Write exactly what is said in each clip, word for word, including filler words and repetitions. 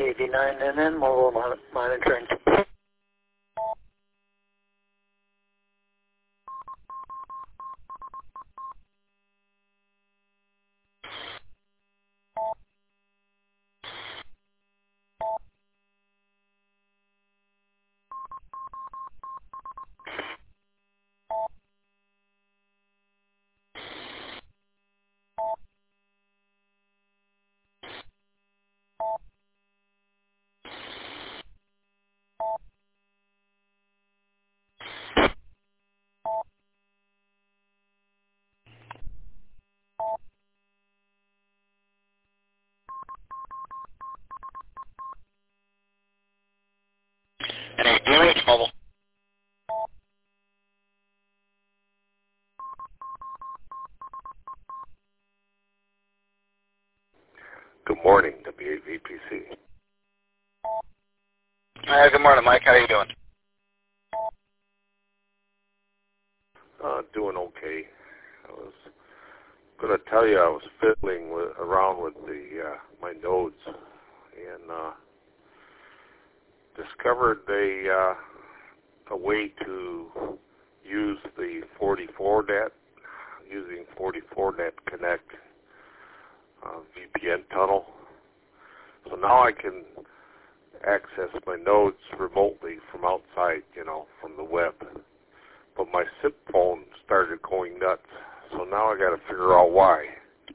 eighty-nine N N, mobile mon monitoring. And A D M H mobile. Good morning, W A V P C. Uh, good morning, Mike. How are you doing? Uh, doing okay. I was going to tell you I was fiddling with, around with the uh, my nodes and uh, discovered a uh, a way to use the forty-four net using forty-four net Connect uh, V P N tunnel. So now I can access my nodes remotely from outside, you know, from the web. But my SIP phone started going nuts, so now I got to figure out why.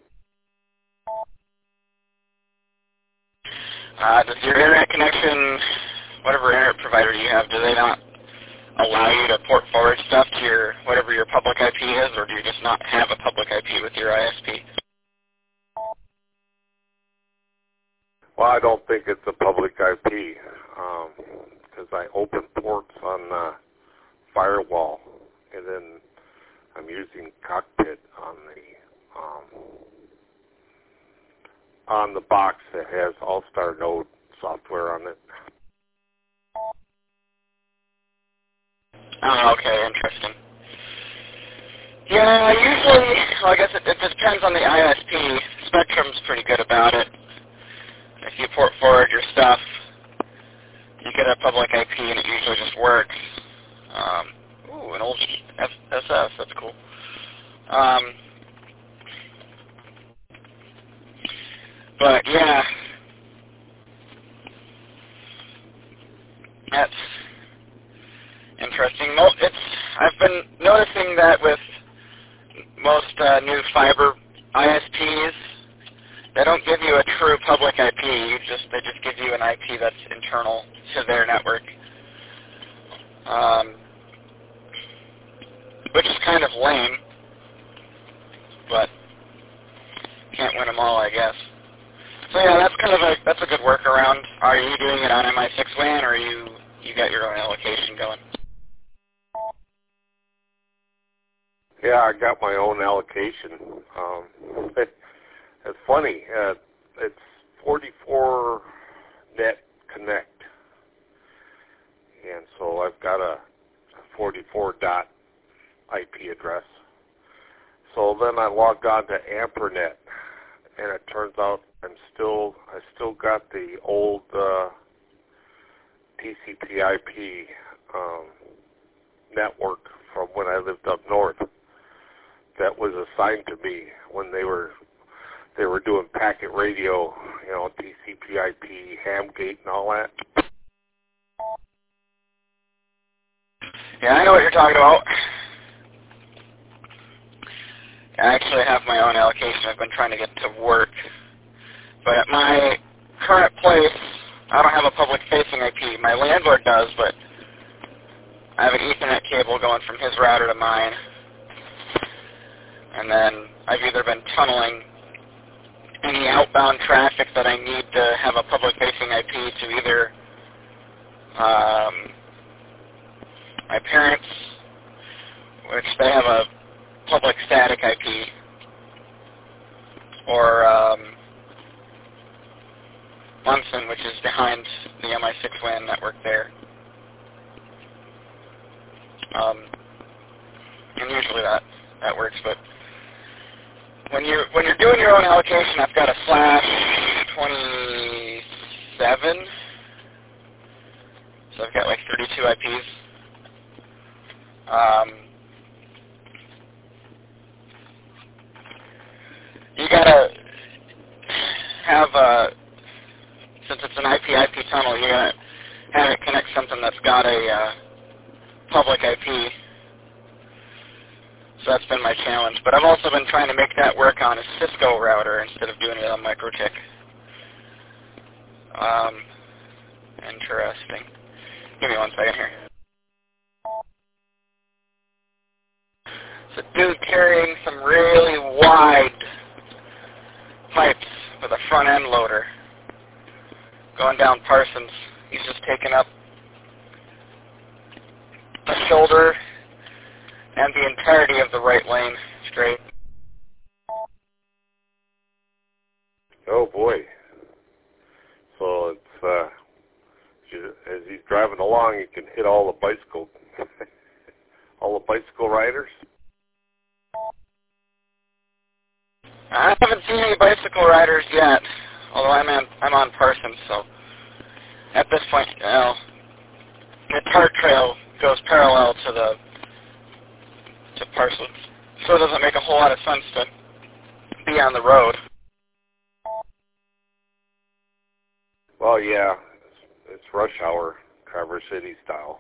Uh, does your internet connection, whatever internet provider you have, do they not allow you to port forward stuff to your whatever your public I P is, or do you just not have a public I P with your I S P? Well, I don't think it's a public I P because um, I open ports on uh, Firewall, and then I'm using Cockpit on the um, on the box that has All-Star Node software on it. Oh, okay, interesting. Yeah, usually, well, I guess it, it depends on the I S P. Spectrum's pretty good about it. If you port forward your stuff, you get a public I P and it usually just works. Um, ooh, an old F S S, that's cool. Um, but yeah, that's interesting. Mo it's I've been noticing that with most uh, new fiber I S Ps, they don't give you a true public I P. You just they just give you an I P that's internal to their network, um, which is kind of lame, but can't win them all, I guess. So yeah, that's kind of a that's a good workaround. Are you doing it on M I six W A N, or you you got your own allocation going? Yeah, I got my own allocation. Um, it, it's funny. Uh, it's forty-four net Connect, and so I've got a forty-four dot I P address. So then I logged on to AmperNet, and it turns out I'm still I still got the old uh, T C P I P um, network from when I lived up north. That was assigned to me when they were they were doing packet radio, you know, T C P I P, Hamgate, and all that. Yeah, I know what you're talking about. I actually have my own allocation. I've been trying to get to work. But at my current place, I don't have a public-facing I P. My landlord does, but I have an Ethernet cable going from his router to mine. And then I've either been tunneling any outbound traffic that I need to have a public-facing I P to either um, my parents, which they have a public static I P, or um, Munson, which is behind the M I six W A N network there. Um, and usually that, that works, but when you're when you're doing your own allocation, I've got a slash twenty-seven seven. So I've got like thirty-two I Ps. Um, you gotta have a, since it's an I P I P tunnel, you gotta have it connect something that's got a uh, public I P. So that's been my challenge. But I've also been trying to make that work on a Cisco router instead of doing it on MikroTik. Um, interesting. Give me one second here. It's a dude carrying some really wide pipes with a front end loader going down Parsons. He's just taking up the shoulder and the entirety of the right lane straight. Oh boy. So it's, uh, as he's driving along, he can hit all the bicycle, all the bicycle riders. I haven't seen any bicycle riders yet, although I'm on, I'm on Parsons, so at this point, you know, the TART trail goes parallel to the to Parsons, so it doesn't make a whole lot of sense to be on the road. Well, yeah, it's, it's rush hour, Traverse City style.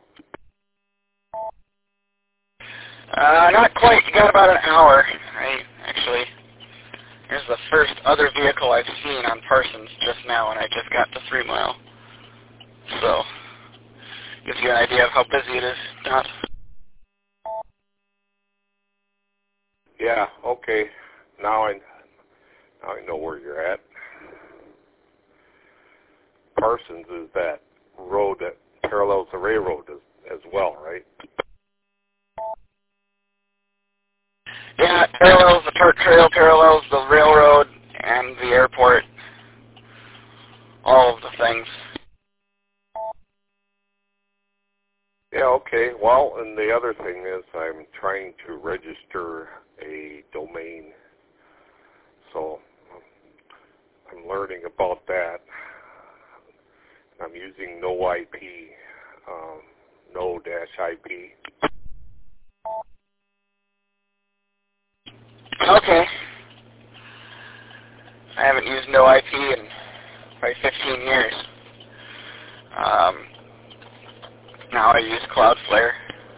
Uh, not quite. You got about an hour. I actually, here's the first other vehicle I've seen on Parsons just now, and I just got to three mile. So, gives you an idea of how busy it is. Not. Yeah. Okay. Now I now I know where you're at. Parsons is that road that parallels the railroad as, as well, right? Yeah, it parallels the TART trail, parallels the railroad and the airport. All of the things. Yeah, okay. Well, and the other thing is I'm trying to register a domain. So I'm learning about that. I'm using no I P, um, no-I P. Okay. I haven't used no I P in probably fifteen years. Um, now I use Cloudflare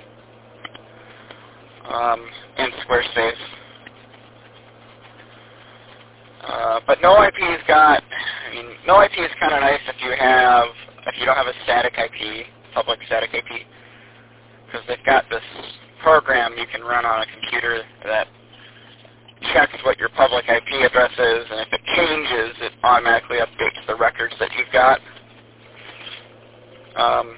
um, and Squarespace. Uh, but no I P's got, I mean, no I P is kind of nice if you have, if you don't have a static I P, public static I P, because they've got this program you can run on a computer that checks what your public I P address is, and if it changes, it automatically updates the records that you've got. Um,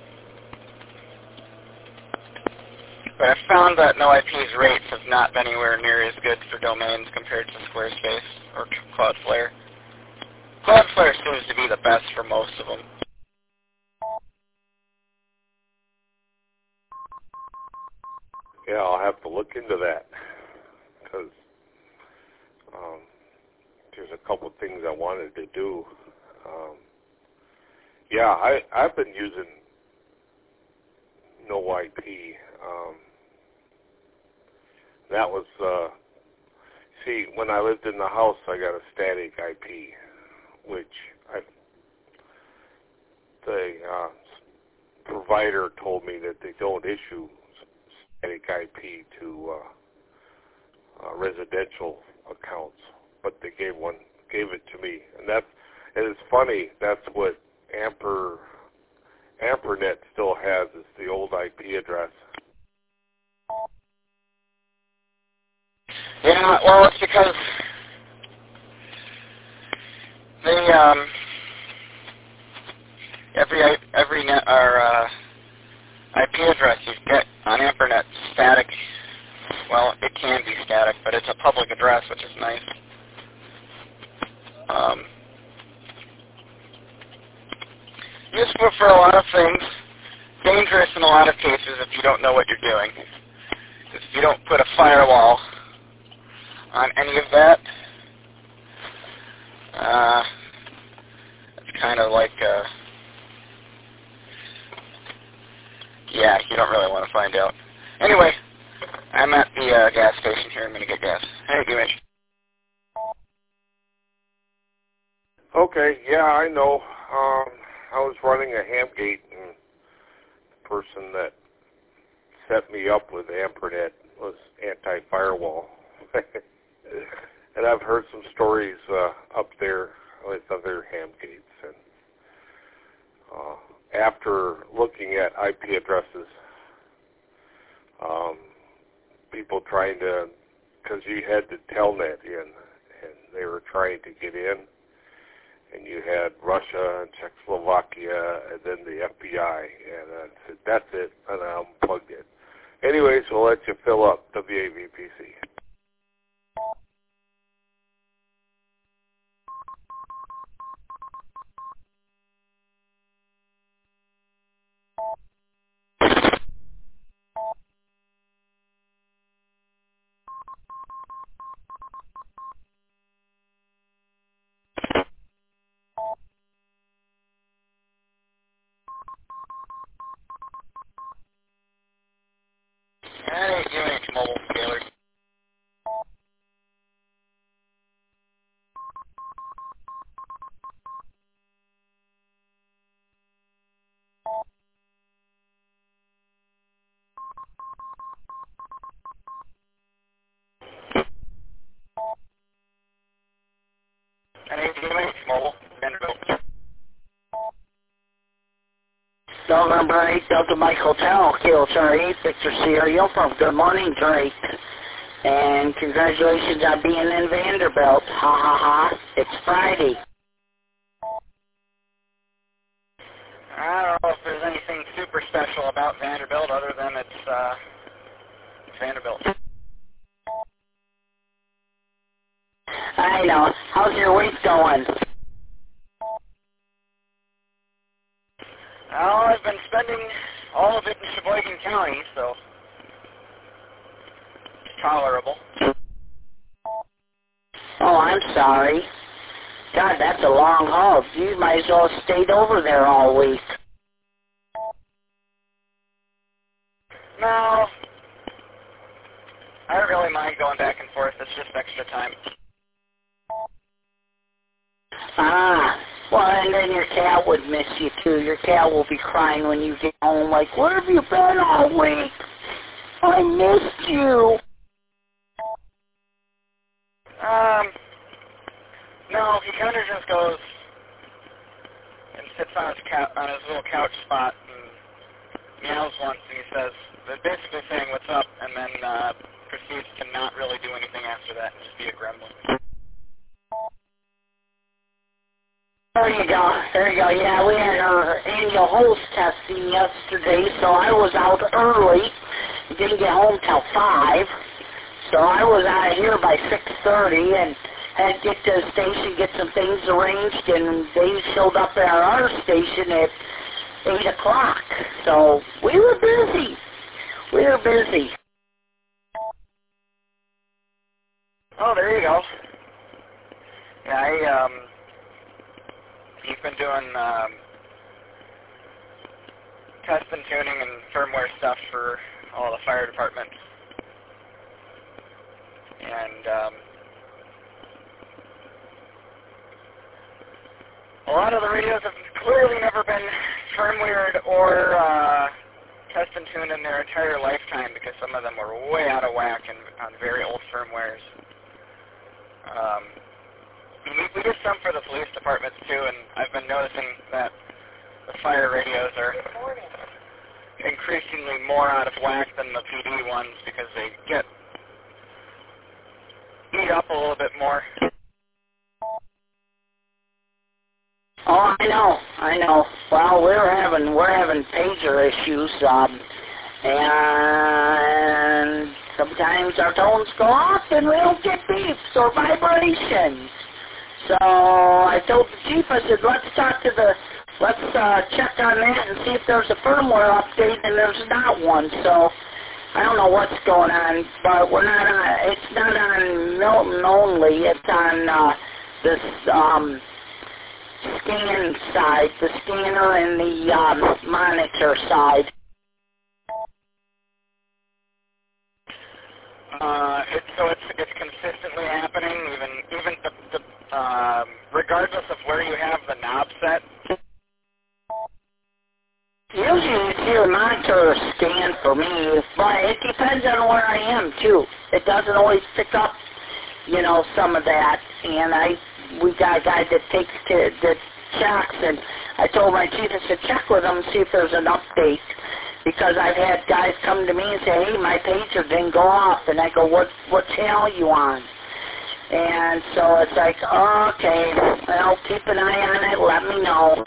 but I've found that no I P's rates have not been anywhere near as good for domains compared to Squarespace or Cloudflare. Cloudflare seems to be the best for most of them. Yeah, I'll have to look into that because um, there's a couple of things I wanted to do. Um, yeah, I, I've been using no I P. Um, that was, uh, see, when I lived in the house, I got a static I P, which I, the uh, provider told me that they don't issue static I P to uh, uh, residential accounts, but they gave one, gave it to me, and that's, and it's funny. That's what Amper, AmperNet still has is the old I P address. Yeah, well, it's because they um, every every net or uh, I P address you get on AmperNet static. Well, it can be static, but it's a public address, which is nice. Um, useful for a lot of things. Dangerous in a lot of cases if you don't know what you're doing. If you don't put a firewall on any of that, uh, it's kind of like, uh, yeah, you don't really want to find out. Anyway, I'm at the uh, gas station here. I'm going to get gas. Hey, Image. Okay, yeah, I know. Um, I was running a ham gate, and the person that set me up with AmperNet was anti-firewall. And I've heard some stories uh, up there with other ham gates. And uh, after looking at I P addresses, um, people trying to, because you had the Telnet in, and they were trying to get in, and you had Russia and Czechoslovakia, and then the F B I, and I said, that's it, and I unplugged it. Anyways, we'll let you fill up, W A V P C. That ain't U H mobile scaler. That ain't U H mobile. Vanderbilt. November eight, Delta Mike Hotel, Kilo Charlie eight, Victor Sierra Uniform. Good morning, Drake. And congratulations on being in Vanderbilt. Ha ha ha. It's Friday. I don't know if there's anything super special about Vanderbilt other than it's, uh, it's Vanderbilt. I know. How's your week going? Well, I've been spending all of it in Sheboygan County, so it's tolerable. Oh, I'm sorry. God, that's a long haul. You might as well have stayed over there all week. No, I don't really mind going back and forth. It's just extra time. Ah, well, and then your cat would miss you, too. Your cat will be crying when you get home, like, where have you been all week? I missed you. Um, no, he kind of just goes and sits on his couch, on his little couch spot and meows once, and he says, they're basically saying what's up, and then uh, proceeds to not really do anything after that and just be a gremlin. There you go. There you go. Yeah, we had our annual host testing yesterday, so I was out early. Didn't get home till five. So I was out of here by six thirty and had to get to the station, get some things arranged, and they showed up at our station at eight o'clock. So we were busy. We were busy. Oh, there you go. Yeah, I, um... You've been doing um, test and tuning and firmware stuff for all the fire departments. And um, a lot of the radios have clearly never been firmwared or uh, test and tuned in their entire lifetime because some of them were way out of whack and on very old firmwares. Um, We, we did some for the police departments too, and I've been noticing that the fire radios are increasingly more out of whack than the P D ones because they get eat up a little bit more. Oh, I know, I know. Well, we're having we're having pager issues, um, and sometimes our tones go off and we don't get beeps or vibrations. So I told the chief, I said, let's talk to the, let's uh, check on that and see if there's a firmware update, and there's not one. So I don't know what's going on, but we're not on, it's not on Milton only. It's on uh, this um, scan side, the scanner and the um, monitor side. Uh, it, so it's it's consistently happening, even even the, the um, regardless of where you have the knob set. Usually it's your monitor scan for me, but it depends on where I am too. It doesn't always pick up, you know, some of that. And I, we got a guy that takes to, that checks, and I told my chief, I said, check with him and see if there's an update. Because I've had guys come to me and say, hey, my pager didn't go off. And I go, what, what channel you on? And so it's like, oh, okay, well, keep an eye on it, let me know.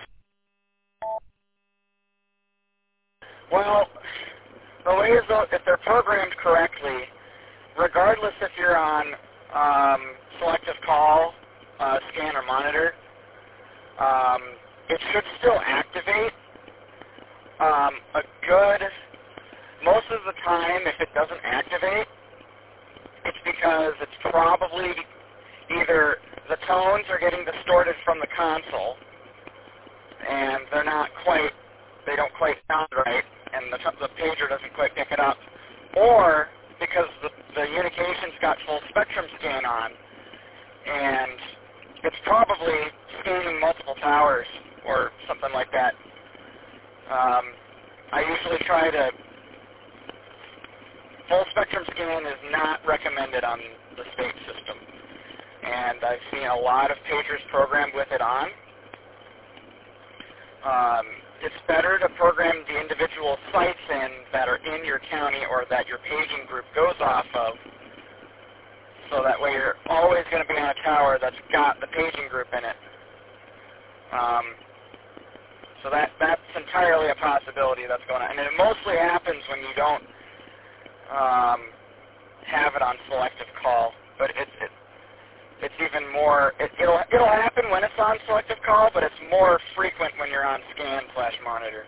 Well, the way is, though, if they're programmed correctly, regardless if you're on um, selective call, uh, scan, or monitor, um, it should still activate. Um, a good, most of the time, if it doesn't activate, it's because it's probably either the tones are getting distorted from the console, and they're not quite, they don't quite sound right, and the, the pager doesn't quite pick it up, or because the, the Unication's got full spectrum scan on, and it's probably scanning multiple towers or something like that. Um, I usually try to, full spectrum scan is not recommended on the state system, and I've seen a lot of pagers programmed with it on. Um, it's better to program the individual sites in that are in your county or that your paging group goes off of, so that way you're always going to be on a tower that's got the paging group in it. Um, so that that's entirely a possibility that's going on. And it mostly happens when you don't um, have it on selective call, but it, it, it's even more, it, it'll, it'll happen when it's on selective call, but it's more frequent when you're on scan slash monitor.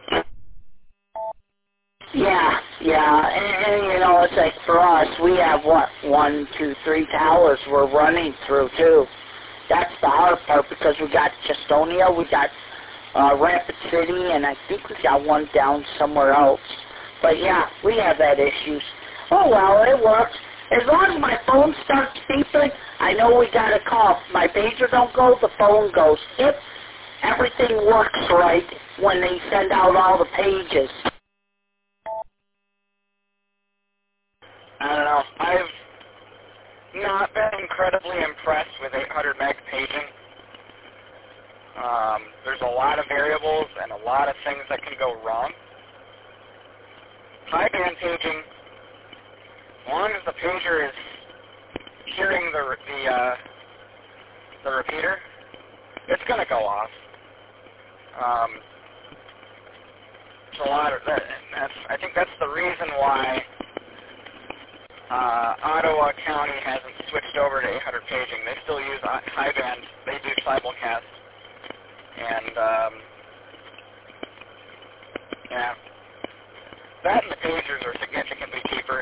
Yeah, yeah, and, and you know, it's like for us, we have what, one, two, three towers we're running through too. That's the hard part because we got Chestonia, we got uh, Rapid City, and I think we got one down somewhere else. But yeah, we have that issues. Oh well, it works. As long as my phone starts beeping, I know we got a call. My pager don't go, the phone goes. If everything works right when they send out all the pages. I don't know. I've not been incredibly impressed with eight hundred meg paging. Um, there's a lot of variables and a lot of things that can go wrong. High band paging, as long as the pager is hearing the the uh, the repeater, it's going to go off. Um, it's a lot of that. That's, I think that's the reason why uh, Ottawa County hasn't switched over to eight hundred paging. They still use high band. They do simulcast, and um, yeah, that and the pagers are significantly cheaper.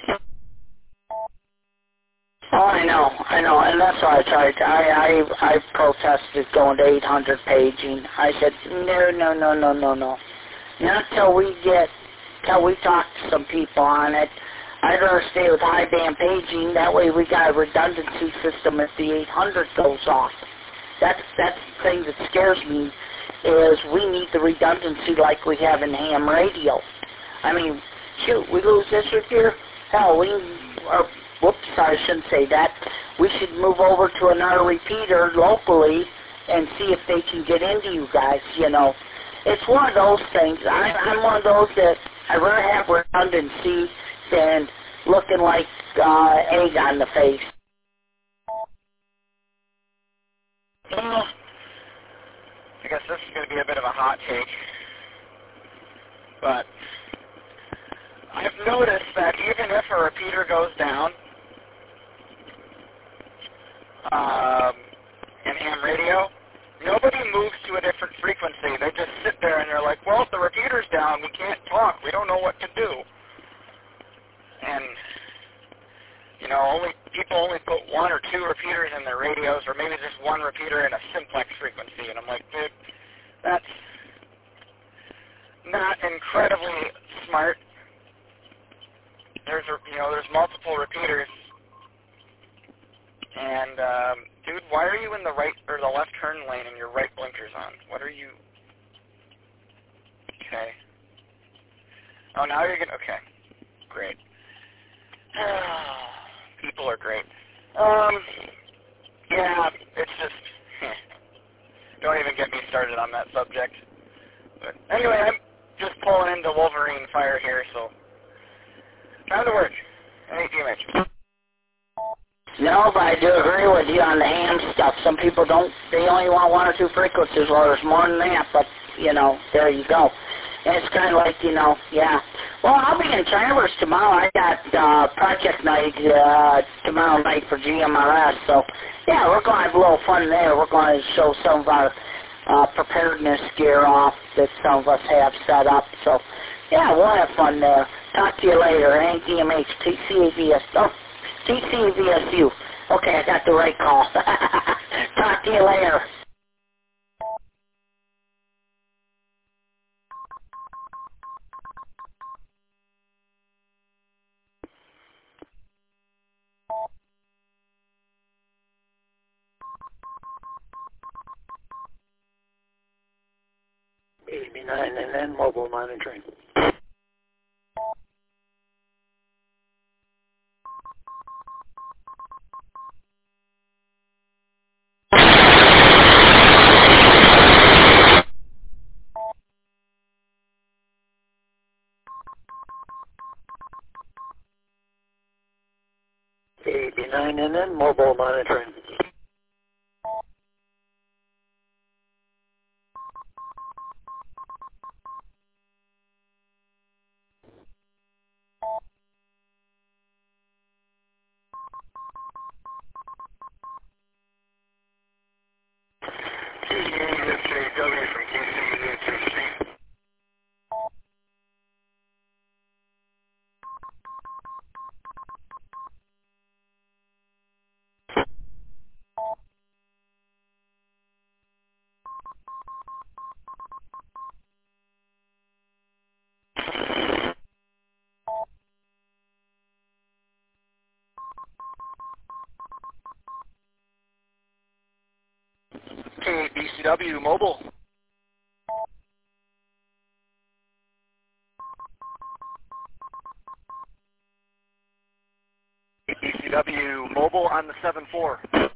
Oh, I know, I know, and that's why I tried. To, I, I, I protested going to eight hundred paging. I said, no, no, no, no, no, no. Not till we get, till we talk to some people on it. I'd rather stay with high band paging. That way we got a redundancy system if the eight hundred goes off. That's, that's the thing that scares me, is we need the redundancy like we have in ham radio. I mean, shoot, we lose this repeater? Hell, we, or, whoops, I shouldn't say that. We should move over to another repeater locally and see if they can get into you guys, you know. It's one of those things. I, I'm one of those that I'd rather have redundancy than looking like uh, egg on the face. Well, I guess this is going to be a bit of a hot take, but I've noticed that even if a repeater goes down um, in ham radio, nobody moves to a different frequency. They just sit there and they're like, well, if the repeater's down, we can't talk. We don't know what to do. And, you know, only people only put one or two repeaters in their radios, or maybe just one repeater in a simplex frequency, and I'm like, dude, that's not incredibly smart. There's, a, you know, there's multiple repeaters, and um, dude, why are you in the right or the left turn lane and your right blinkers on? What are you? Okay. Oh, now you're gonna. Okay, great. People are great. Um, yeah, it's just, don't even get me started on that subject. But anyway, I'm just pulling into Wolverine fire here, so time to work. Any damage. No, but I do agree with you on the ham stuff. Some people don't, they only want one or two frequencies. Well, there's more than that, but, you know, there you go. And it's kind of like, you know, yeah. Well, I'll be in Traverse tomorrow. I got uh, project night uh, tomorrow night for G M R S. So, yeah, we're going to have a little fun there. We're going to show some of our uh, preparedness gear off that some of us have set up. So, yeah, we'll have fun there. Talk to you later. A D M H, T C A V S. Oh, T C A V S U. Okay, I got the right call. Talk to you later. eighty-nine N N mobile monitoring. eighty-nine N N mobile monitoring. K C W from K C H S C. K B C W mobile. B C W mobile on the seven four.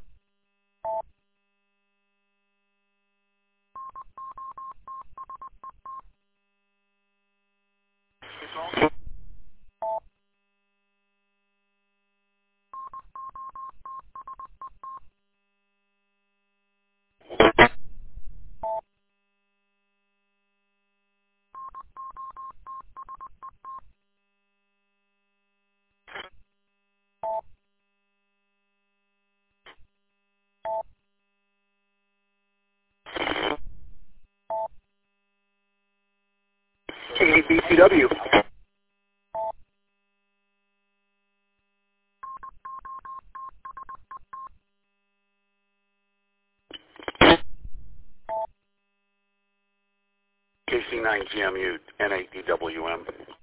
K B C W. K C nine G M U N eight D W M.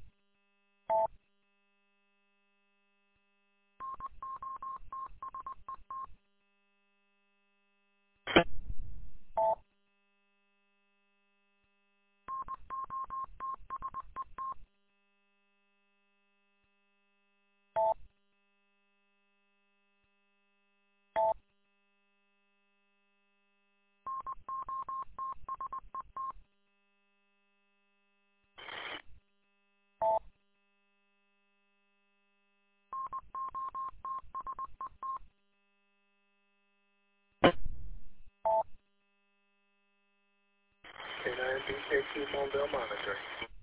K nine B K two mobile monitoring.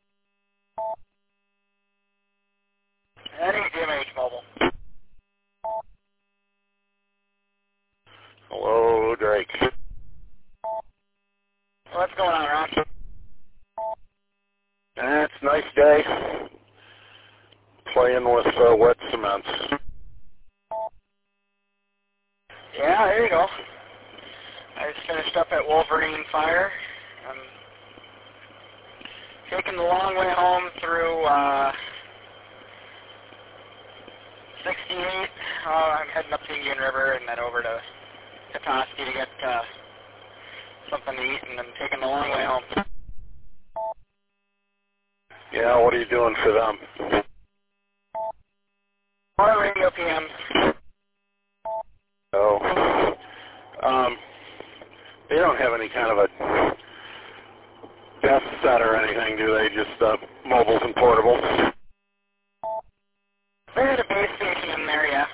Any D M H mobile. Hello, Drake. What's going on, Ron? That's a nice day. Playing with uh, wet cement. there you go. I just finished up at Wolverine Fire. I'm taking the long way home through uh, sixty-eight. Uh, I'm heading up to Indian River and then over to Petoskey to get uh, something to eat, and then taking the long way home. Yeah, what are you doing for them? More radio P M. Oh. Um, they don't have any kind of a desk set or anything, do they? Just uh, mobiles and portables? They had a base station in there, yeah.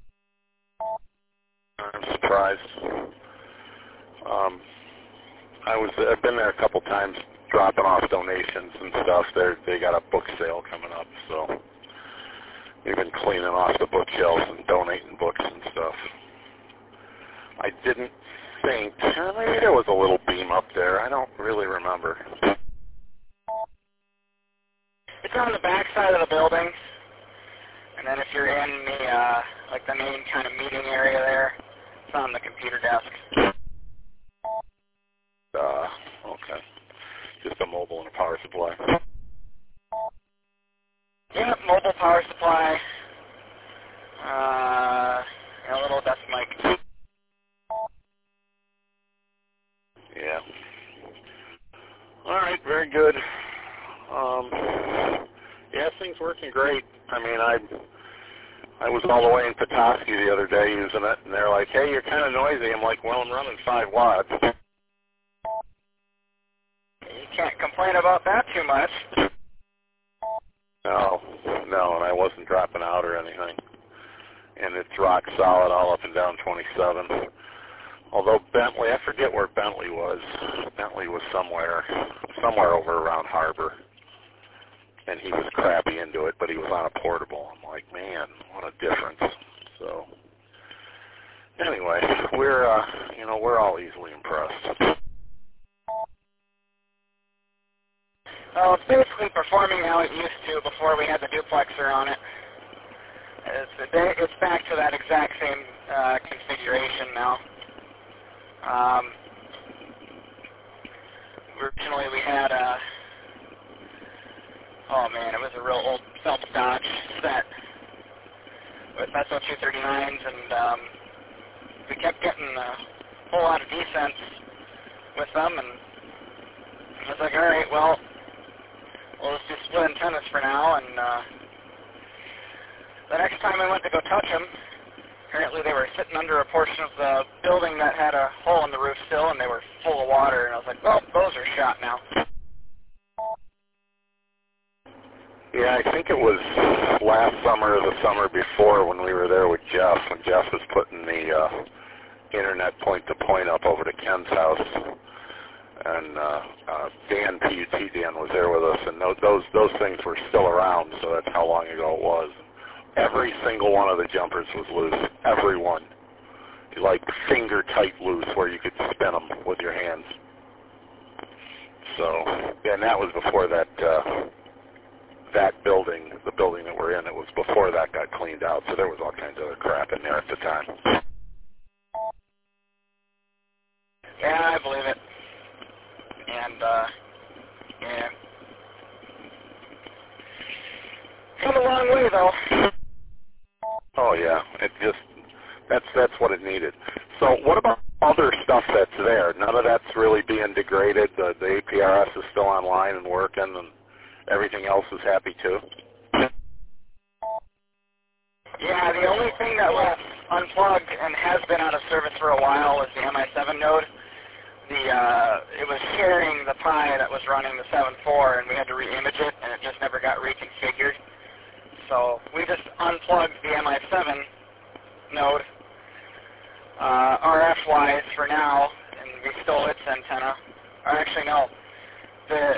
I'm surprised. Um, I was, I've been there a couple times dropping off donations and stuff. They they got a book sale coming up, so we've been cleaning off the bookshelves and donating books and stuff. I didn't think, uh, maybe there was a little beam up there. I don't really remember. It's on the back side of the building, and then if you're in the, uh, like the main kind of meeting area there, it's on the computer desk. Uh, okay. Just a mobile and a power supply. Yeah, mobile power supply, uh, and a little desk mic. Yeah. All right, very good. Um, yeah, things working great. I mean, I I was all the way in Petoskey the other day using it, and they're like, hey, you're kind of noisy. I'm like, well, I'm running five watts. You can't complain about that too much. No, no, and I wasn't dropping out or anything. And it's rock solid all up and down twenty-seven. Although Bentley, I forget where Bentley was. Bentley was somewhere, somewhere over around Harbor. And he was crappy into it, but he was on a portable. I'm like, man, what a difference. So, anyway, we're, uh, you know, we're all easily impressed. Well, it's basically performing how it used to before we had the duplexer on it. It's, it's back to that exact same uh, configuration now. Um, originally we had a, oh man, it was a real old Phelps Dodge set with S O two thirty-nines, and um, we kept getting a whole lot of descents with them, and I was like, all right, well, we'll just do split antennas for now, and uh, the next time I went to go touch them, apparently they were sitting under a portion of the building that had a hole in the roof still, and they were full of water, and I was like, well, those are shot now. Yeah, I think it was last summer or the summer before when we were there with Jeff, when Jeff was putting the uh, internet point-to-point up over to Ken's house. And uh, uh, Dan, P U T Dan, was there with us, and those, those those things were still around, so that's how long ago it was. Every single one of the jumpers was loose. Every one. Like finger-tight loose where you could spin them with your hands. So, and that was before that uh, that building, the building that we're in, it was before that got cleaned out, so there was all kinds of other crap in there at the time. Yeah, I believe it. And, uh, yeah. Come a long way, though. Oh, yeah. It just, that's that's what it needed. So what about other stuff that's there? None of that's really being degraded. The, the A P R S is still online and working, and everything else is happy, too? Yeah, the only thing that was unplugged and has been out of service for a while was the M I seven node. The, uh, it was sharing the Pi that was running the seven point four, and we had to re-image it, and it just never got reconfigured. So we just unplugged the M I seven node, uh, R F-wise for now, and we stole its antenna. Or actually, no. The,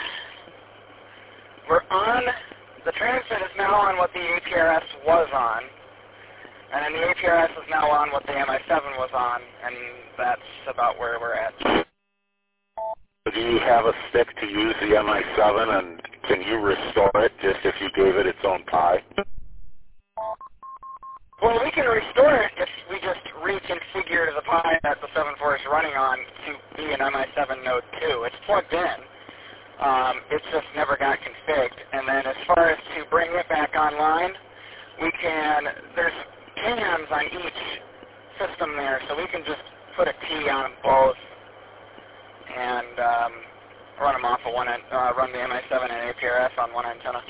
we're on, the transmit is now on what the A P R S was on, and then the A P R S is now on what the M I seven was on, and that's about where we're at. Do you have a stick to use the M I seven, and can you restore it just if you gave it its own Pi? Well, we can restore it if we just reconfigured the Pi that the seven four is running on to be an M I seven Node two. It's plugged in. Um, it's just never got configured. And then as far as to bring it back online, we can, there's cans on each system there, so we can just put a T on them both and um, run them off of one, uh, run the M I seven and A P R S on one antenna.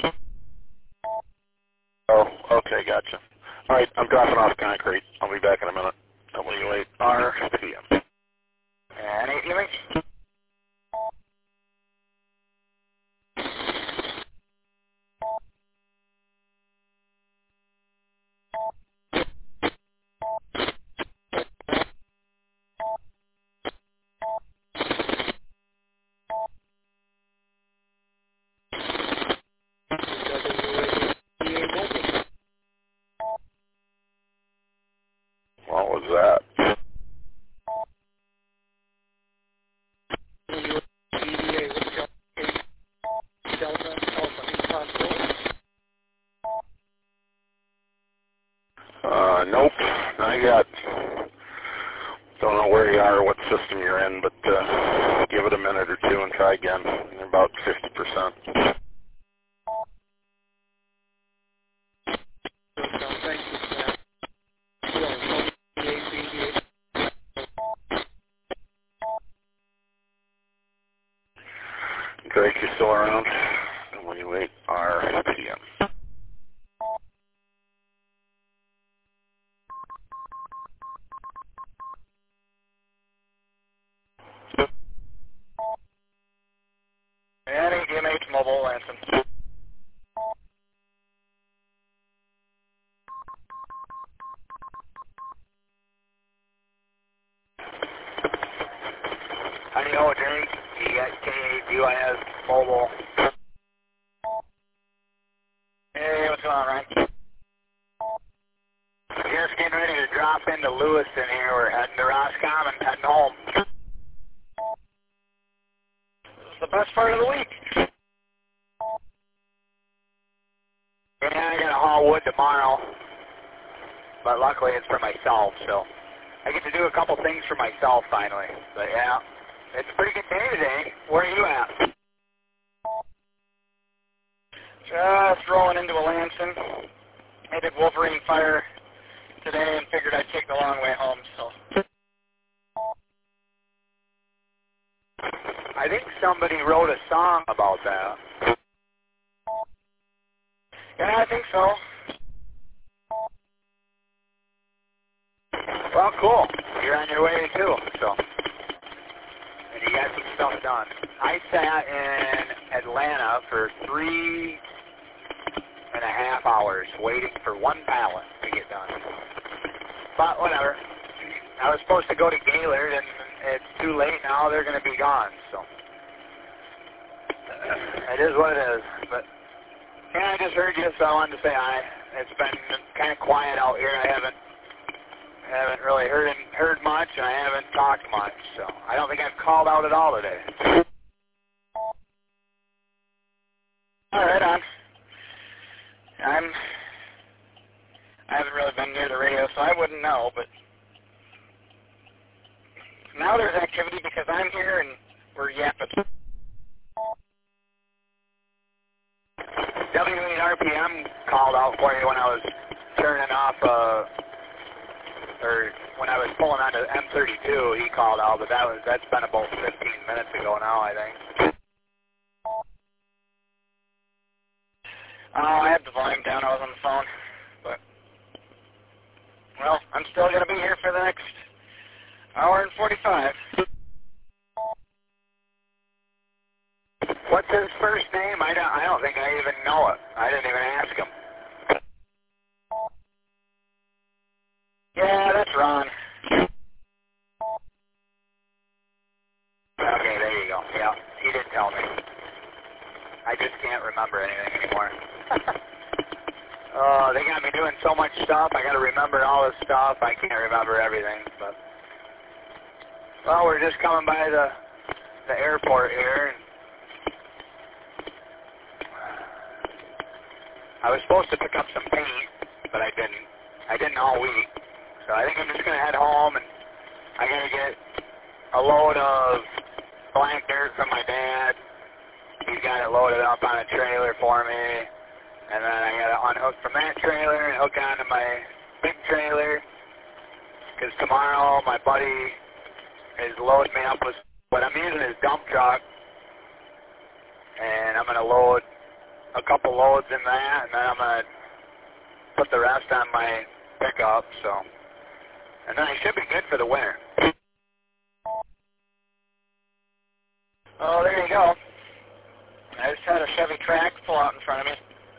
Oh, okay, gotcha. All right, I'm dropping off concrete. I'll be back in a minute. W eight R P M. And eight units. What was that? Uh, nope, not yet. Don't know where you are or what system you're in, but uh, give it a minute or two and try again. You're about fifty percent. Drake, you still around? W eight R P M. And E M H Mobile, Lansing. How do you know, Jerry? You got K A U I S Mobile. Hey, what's going on, Ryan? Just getting ready to drop into Lewiston here. We're heading to Roscom and heading home. This is the best part of the week. Yeah, I gotta haul wood tomorrow, but luckily it's for myself, so I get to do a couple things for myself finally. But yeah, it's a pretty good day today. Where are you at? Just rolling into a Lansing. I did Wolverine Fire today and figured I'd take the long way home, so. I think somebody wrote a song about that. Yeah, I think so. Well, cool. You're on your way too, so. And you got some stuff done. I sat in Atlanta for three and a half hours waiting for one pallet to get done. But whatever. I was supposed to go to Gaylord, and it's too late now. They're going to be gone, so. It is what it is, but. Yeah, I just heard you, so I wanted to say hi. It's been kind of quiet out here. I haven't haven't really heard heard much, and I haven't talked much, so I don't think I've called out at all today. All right, on. I'm. I haven't really been near the radio, so I wouldn't know, but now there's activity because I'm here and we're yapping. W eight R P M called out for you when I was turning off, uh, or when I was pulling onto M thirty-two, he called out, but that was, that's been about fifteen minutes ago now, I think. Uh, I had the volume down, I was on the phone, but, well, I'm still going to be here for the next hour and forty-five. What's his first name? I don't, I don't think I even know it. I didn't even ask him. Yeah, that's Ron. Okay, there you go. Yeah, he didn't tell me. I just can't remember anything anymore. Oh, they got me doing so much stuff. I got to remember all this stuff. I can't remember everything. But well, we're just coming by the the airport here. And I was supposed to pick up some paint, but I didn't. I didn't all week, So I think I'm just going to head home, and I got to get a load of blank dirt from my dad. He's got it loaded up on a trailer for me, and then I got to unhook from that trailer and hook onto my big trailer, because tomorrow my buddy is loading me up with what I'm using his dump truck, and I'm going to load a couple loads in that, and then I'm going to put the rest on my pickup, so, and then I should be good for the winter. Oh, there you go. I just had a Chevy Trax pull out in front of me.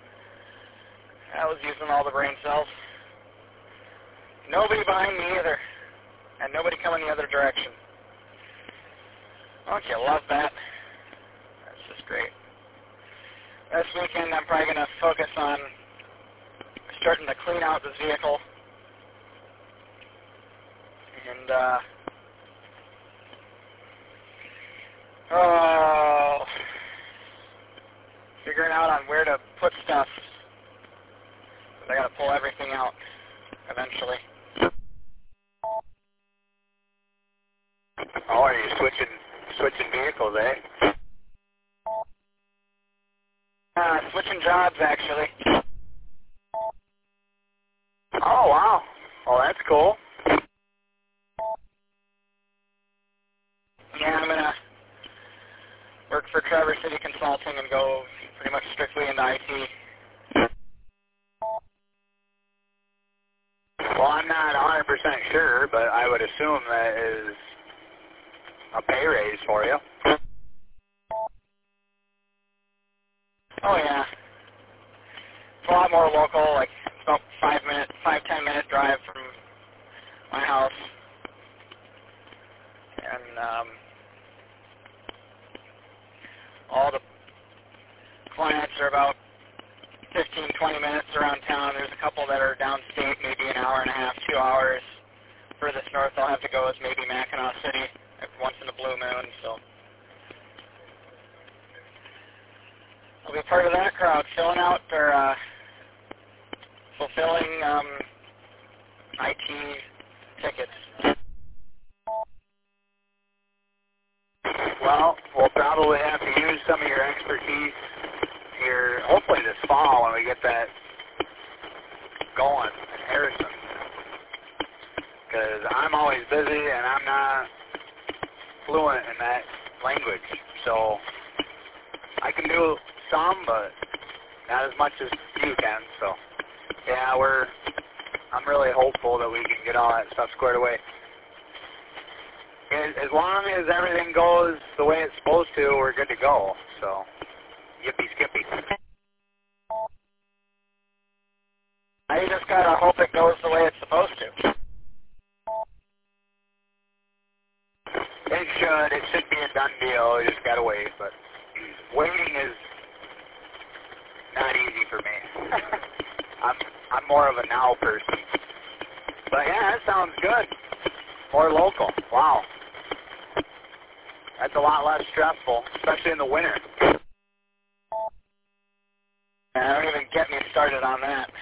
I was using all the brain cells. Nobody behind me either, and nobody coming the other direction. Don't you love that? That's just great. This weekend I'm probably going to focus on starting to clean out this vehicle and uh, oh, figuring out on where to put stuff. I got to pull everything out eventually. Oh, are you switching switching vehicles, eh? Uh, switching jobs, actually. Oh, wow. Oh, that's cool. Yeah, I'm going to work for Traverse City Consulting and go pretty much strictly into I T. Well, I'm not one hundred percent sure, but I would assume that is a pay raise for you. Oh, yeah. It's a lot more local, like about five minute, five, ten minute drive from my house. And um, all the clients are about fifteen, twenty minutes around town. There's a couple that are downstate, maybe an hour and a half, two hours. Furthest north I'll have to go is maybe Mackinac City, once in a blue moon, so I'll be part of that crowd, filling out or uh, fulfilling um, I T tickets. Well, we'll probably have to use some of your expertise here, hopefully this fall when we get that going in Harrison. Because I'm always busy and I'm not fluent in that language. So I can do some, but not as much as you can. So yeah, we're, I'm really hopeful that we can get all that stuff squared away. As, as long as everything goes the way it's supposed to, we're good to go. So yippee skippy. I just gotta hope it goes the way it's supposed to. It should. It should be a done deal. You just gotta wait. But waiting is not easy for me. I'm I'm more of a now person. But yeah, that sounds good. More local. Wow. That's a lot less stressful, especially in the winter. And don't even get me started on that.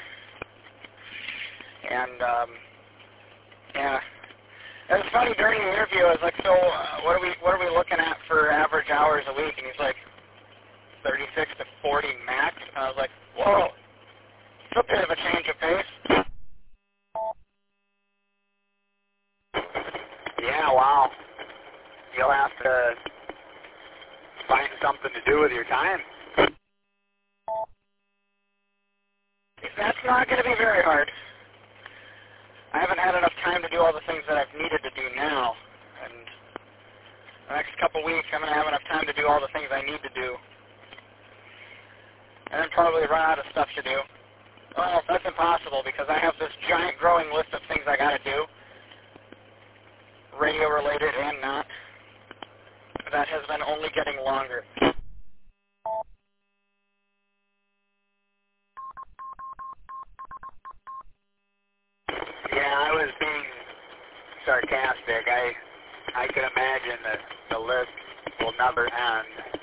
And um, yeah. It was funny during the interview. I was like, "So, uh, what are we what are we looking at for average hours a week?" And he's like, thirty-six to forty max." And I was like, "Whoa, it's a bit of a change of pace." Yeah, wow. You'll have to find something to do with your time. That's not going to be very hard. I haven't had enough time to do all the things that I've needed to do now. And the next couple weeks, I'm going to have enough time to do all the things I need to do. And then probably run out of stuff to do. Well, that's impossible because I have this giant growing list of things I got to do. Radio related and not. That has been only getting longer. Yeah, I was being sarcastic. I I could imagine that the list will never end.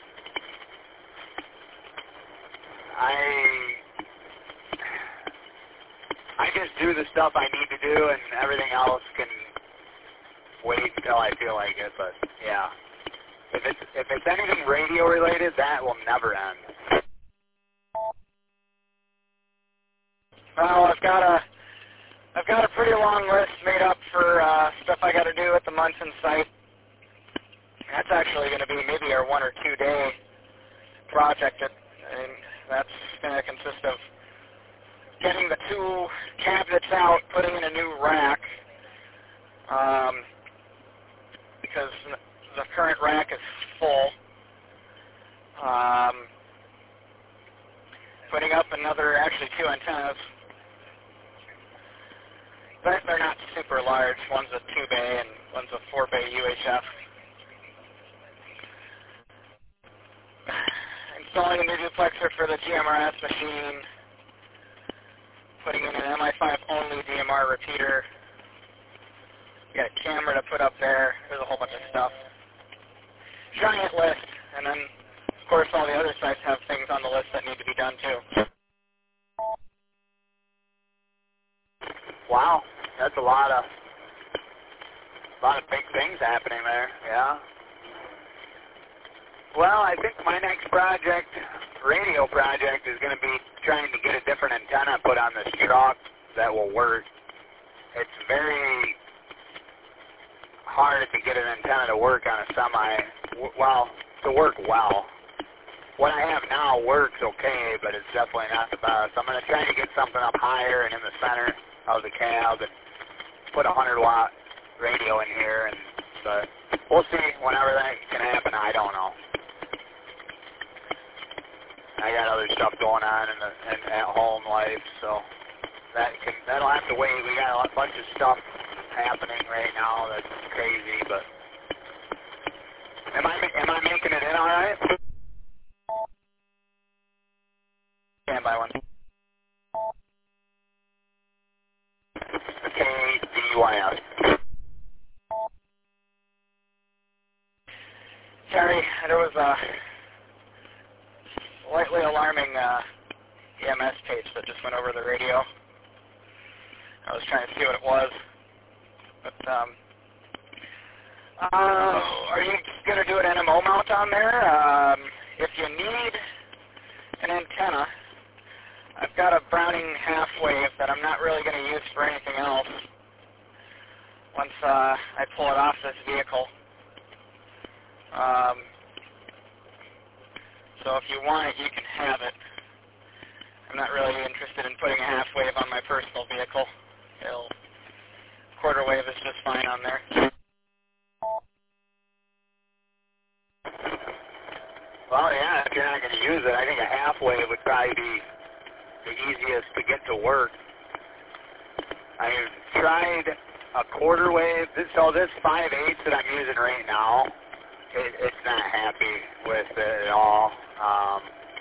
I I just do the stuff I need to do, and everything else can wait until I feel like it. But yeah, if it's if it's anything radio related, that will never end. Well, I've got a I've got a pretty long list made up for uh, stuff I got to do at the Munson site. That's actually going to be maybe our one or two day project. It, and that's going to consist of getting the two cabinets out, putting in a new rack, um, because the current rack is full. Um, putting up another, actually two antennas. But they're not super large. One's a two bay and one's a four bay U H F. Installing a new duplexer for the G M R S machine. Putting in an M I five only D M R repeater. We got a camera to put up there. There's a whole bunch of stuff. Giant list. And then, of course, all the other sites have things on the list that need to be done too. Wow, that's a lot of a lot of big things happening there. Yeah. Well, I think my next project, radio project, is going to be trying to get a different antenna put on this truck that will work. It's very hard to get an antenna to work on a semi, well, to work well. What I have now works okay, but it's definitely not the best. I'm going to try to get something up higher and in the center of the cab and put a one hundred watt radio in here, and but we'll see whenever that can happen. I don't know. I got other stuff going on in the in, at home life, so that can that'll have to wait. We got a bunch of stuff happening right now that's crazy, but am I am I making it in all right? Stand by one. K D Y S. Terry, there was a slightly alarming uh, E M S page that just went over the radio. I was trying to see what it was. But, um, uh, are you going to do an N M O mount on there? Um, if you need an antenna, I've got a Browning half wave that I'm not really going to use for anything else once uh, I pull it off this vehicle. Um, so if you want it, you can have it. I'm not really interested in putting a half wave on my personal vehicle. It'll, quarter wave is just fine on there. Well, yeah, if you're not going to use it, I think a half wave would probably be the easiest to get to work. I've tried a quarter wave. This, so this five eighths that I'm using right now, it, it's not happy with it at all. Um,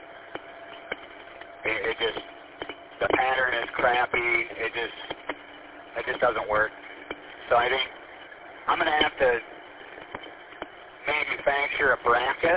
it, it just, the pattern is crappy. It just, it just doesn't work. So I think I'm going to have to manufacture a bracket.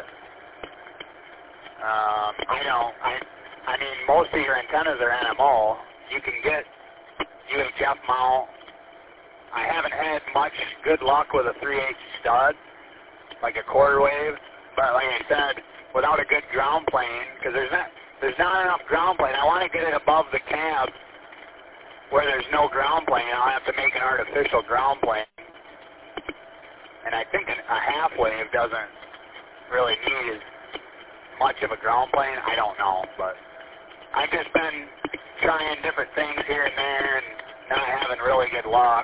Um, you know, I, I mean, most of your antennas are N M O. You can get U H F mount. I haven't had much good luck with a three eighths stud, like a quarter wave. But like I said, without a good ground plane, because there's not there's not enough ground plane. I want to get it above the cab where there's no ground plane. I'll have to make an artificial ground plane. And I think a half wave doesn't really need as much of a ground plane. I don't know, but I've just been trying different things here and there and not having really good luck.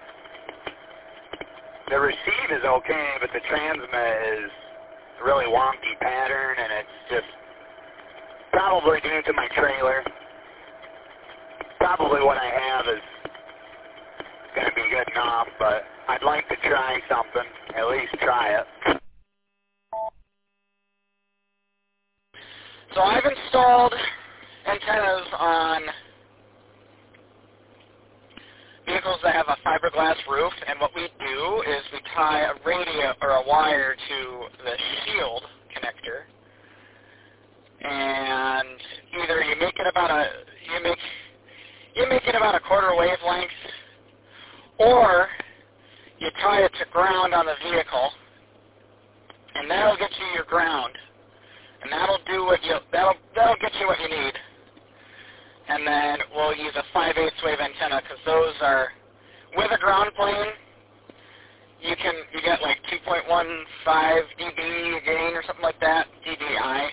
The receive is okay, but the transmit is a really wonky pattern, and it's just probably due to my trailer. Probably what I have is going to be good enough, but I'd like to try something, at least try it. So I've installed antennas on vehicles that have a fiberglass roof, and what we do is we tie a radio or a wire to the shield connector, and either you make it about a you make you make it about a quarter wavelength, or you tie it to ground on the vehicle, and that'll get you your ground, and that'll do what you that'll that'll get you what you need. And then we'll use a five eighths wave antenna because those are with a ground plane. You can you get like two point one five dB gain or something like that, dBi.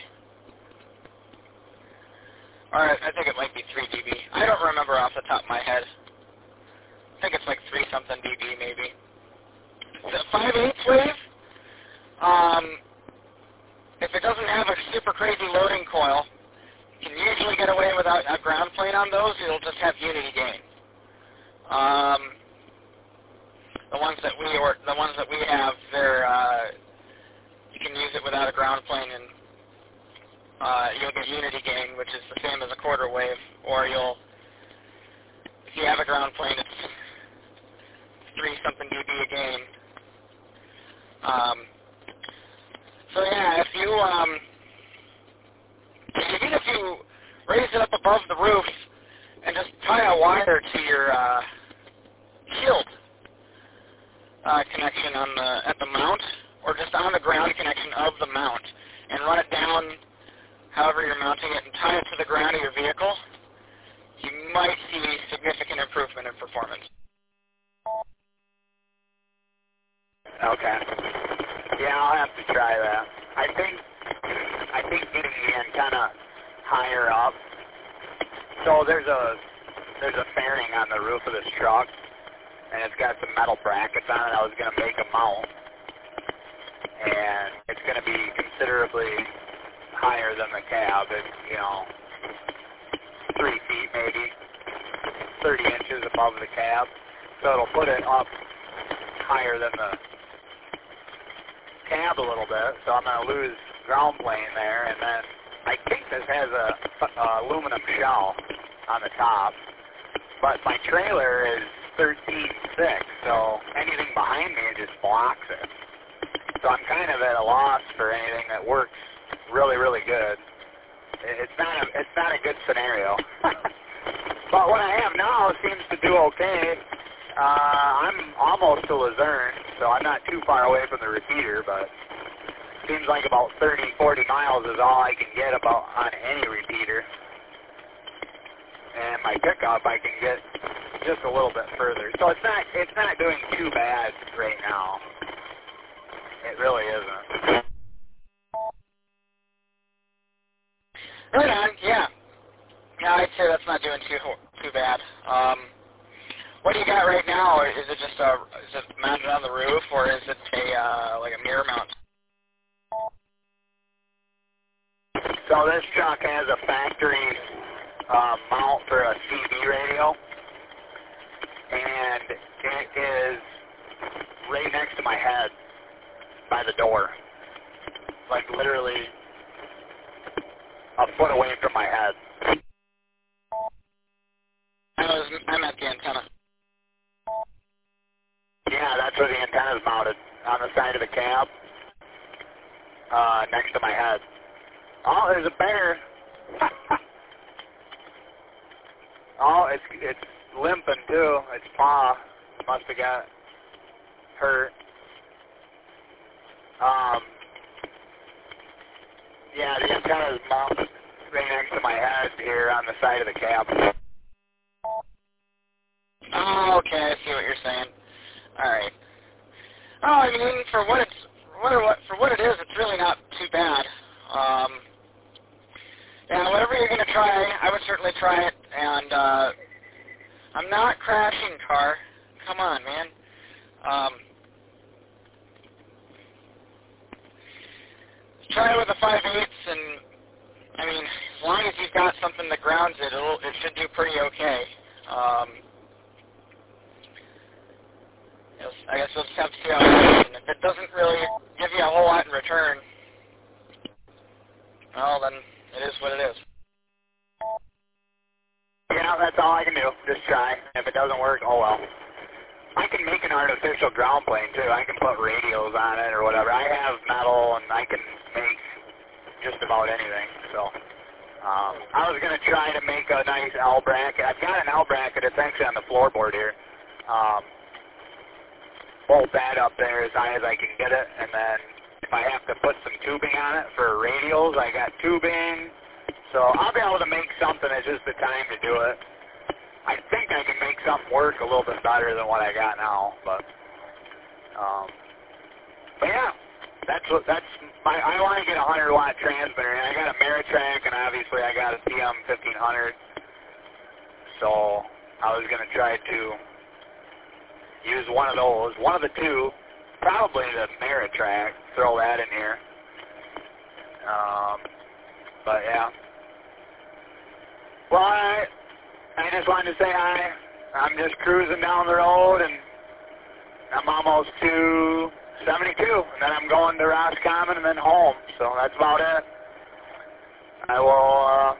Or I think it might be three dB. I don't remember off the top of my head. I think it's like three something dB maybe. The five eighths wave, um, if it doesn't have a super crazy loading coil, you can usually get away without a ground plane on those. It'll just have unity gain. Um, the ones that we or the ones that we have, they're uh, you can use it without a ground plane, and uh, you'll get unity gain, which is the same as a quarter wave. Or you'll, if you have a ground plane, it's three something dB a gain. Um, so yeah, if you um, even if you raise it up above the roof and just tie a wire to your uh, shield uh, connection on the at the mount, or just on the ground connection of the mount, and run it down however you're mounting it and tie it to the ground of your vehicle, you might see significant improvement in performance. Okay. Yeah, I'll have to try that. I think I think getting the antenna higher up. So there's a there's a fairing on the roof of this truck, and it's got some metal brackets on it. I was going to make a mount, and it's going to be considerably higher than the cab. It's, you know, three feet maybe, thirty inches above the cab. So it'll put it up higher than the cab a little bit. So I'm going to lose ground plane there, and then I think this has a, a aluminum shell on the top, but my trailer is thirteen six, so anything behind me just blocks it. So I'm kind of at a loss for anything that works really, really good. It's not a, it's not a good scenario. But what I have now seems to do okay. Uh, I'm almost to Luzerne, so I'm not too far away from the repeater, but seems like about thirty, forty miles is all I can get about on any repeater. And my pickup I can get just a little bit further. So it's not it's not doing too bad right now. It really isn't. Right on, yeah. Yeah, I'd say that's not doing too too bad. Um, what do you got right now? Is it just a is it mounted on the roof, or is it a uh, like a mirror mount? So this truck has a factory uh, mount for a C B radio, and it is right next to my head by the door, like literally a foot away from my head. I was, I'm at the antenna. Yeah, that's where the antenna is mounted, on the side of the cab, uh, next to my head. Oh, there's a bear. Oh, it's it's limping too. Its paw must have got hurt. Um, yeah, the antenna is mounted right next to my head here on the side of the cab. Oh, okay, I see what you're saying. All right. Oh, I mean, for what it's what it, for what it is, it's really not too bad. Um, yeah, whatever you're gonna try, I would certainly try it. And uh, I'm not crashing, car. Come on, man. Um, try it with a five eighths, and I mean, as long as you've got something that grounds it, it'll, it should do pretty okay. Um, I guess we'll just have to see how it goes. And if it doesn't really give you a whole lot in return, well, then it is what it is. Yeah, that's all I can do. Just try. If it doesn't work, oh well. I can make an artificial ground plane, too. I can put radios on it or whatever. I have metal, and I can make just about anything. So Um, I was going to try to make a nice L bracket. I've got an L bracket. It's actually on the floorboard here. Um, bolt that up there as high as I can get it, and then if I have to put some tubing on it for radials, I got tubing. So I'll be able to make something. It's just the time to do it. I think I can make something work a little bit better than what I got now, but um, but yeah, that's what that's my. I want to get a hundred watt transmitter, and I got a Meritrack, and obviously I got a T M fifteen hundred. So I was gonna try to use one of those, one of the two, probably the Meritrack. Throw that in here. Um, but yeah. Well, I. I just wanted to say hi. I'm just cruising down the road, and I'm almost to seventy-two, and then I'm going to Roscommon and then home. So that's about it. I will, uh,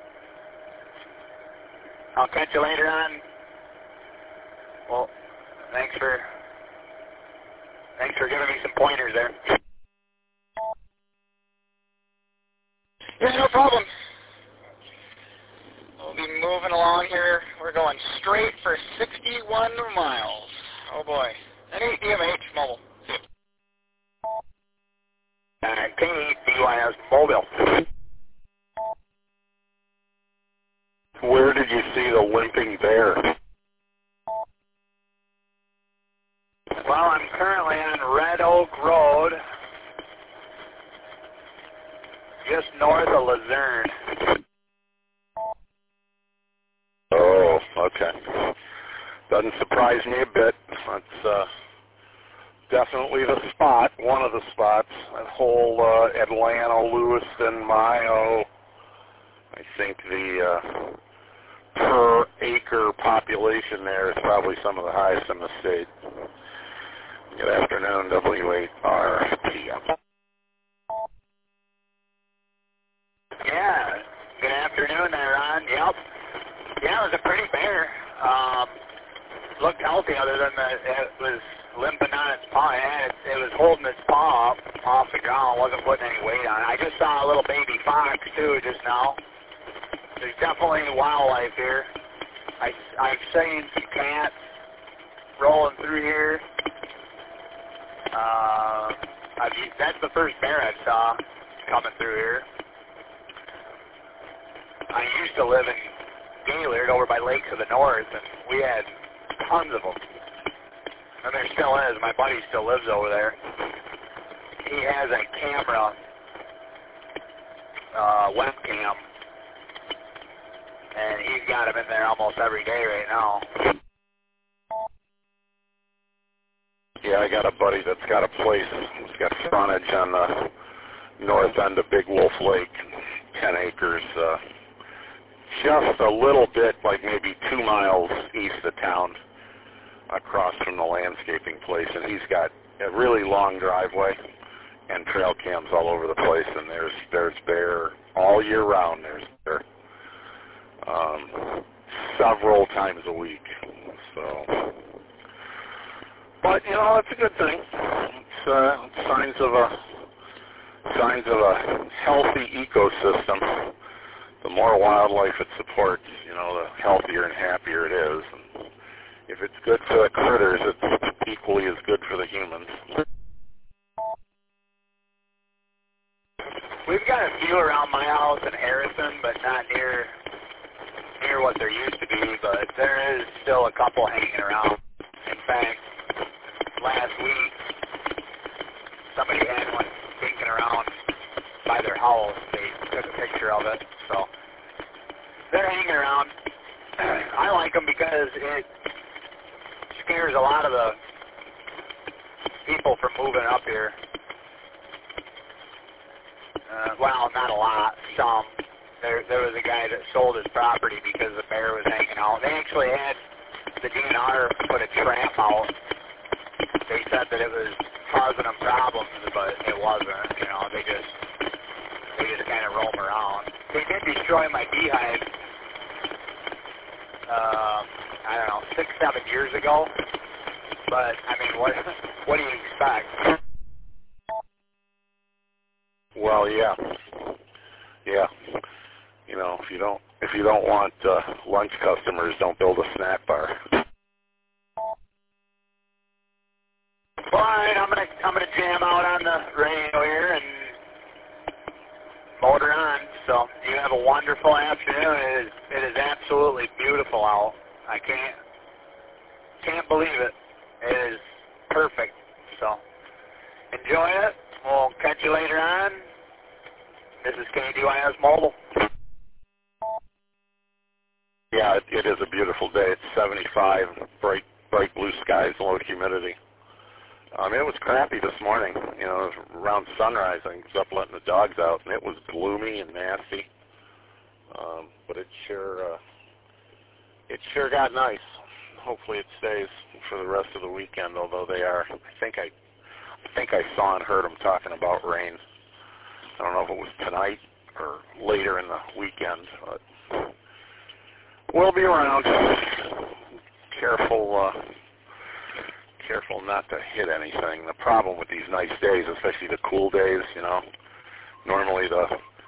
I'll catch you later on. Well, thanks for, thanks for giving me some pointers there. Yeah, no problem. We'll be moving along here. We're going straight for sixty-one miles. Oh boy. Any D M H mobile. Uh, K D Y S mobile. Where did you see the limping bear? Well, I'm currently on Red Oak Road, just north of Luzerne. Oh, okay. Doesn't surprise me a bit. That's uh, definitely the spot, one of the spots. That whole uh, Atlanta, Lewiston, Mayo, I think the uh, per acre population there is probably some of the highest in the state. Good afternoon, W eight R P M. Yeah, good afternoon there, Ron. Yep. Yeah, it was a pretty bear. Um, looked healthy other than that it was limping on its paw. It, had, it was holding its paw up off the ground, wasn't putting any weight on it. I just saw a little baby fox, too, just now. There's definitely wildlife here. I, I've seen some cats rolling through here. Uh, I've, that's the first bear I saw coming through here. I used to live in Gaylord over by Lakes of the North, and we had tons of them. And there still is. My buddy still lives over there. He has a camera, uh, webcam, and he's got them in there almost every day right now. Yeah, I got a buddy that's got a place. He's got frontage on the north end of Big Wolf Lake, ten acres, uh, just a little bit, like maybe two miles east of town, across from the landscaping place, and he's got a really long driveway and trail cams all over the place, and there's there's bear all year round. There's bear um, several times a week. So, but you know, it's a good thing. It's uh, signs of a signs of a healthy ecosystem. The more wildlife it supports, you know, the healthier and happier it is. And if it's good for the critters, it's equally as good for the humans. We've got a few around my house in Harrison, but not near near what there used to be, but there is still a couple hanging around. In fact, last week, somebody had one stinking around by their house. They took a picture of it, so they're hanging around. I like them because it scares a lot of the people from moving up here. Uh, well, not a lot, some. There, there was a guy that sold his property because the bear was hanging out. They actually had the D N R put a trap out. They said that it was causing them problems, but it wasn't. You know, they just they just kind of roam around. They did destroy my beehive. Uh, I don't know, six, seven years ago. But I mean, what what do you expect? Well, yeah, yeah. you know, if you don't if you don't want uh, lunch customers, don't build a snack bar. Fine, I'm gonna I'm gonna jam out on the radio here and motor on. So you have a wonderful afternoon. It is it is absolutely beautiful out. I can't can't believe it. It is perfect. So enjoy it. We'll catch you later on. This is K D Y S Mobile. Yeah, it, it is a beautiful day. It's seventy-five, bright bright blue skies, low humidity. Um, it was crappy this morning. You know, it was around sunrise. I was up letting the dogs out, and it was gloomy and nasty. Um, but it sure, uh, it sure got nice. Hopefully, it stays for the rest of the weekend. Although they are, I think I, I think I saw and heard them talking about rain. I don't know if it was tonight or later in the weekend, but we'll be around. Careful. Uh, Careful not to hit anything. The problem with these nice days, especially the cool days, you know, normally the,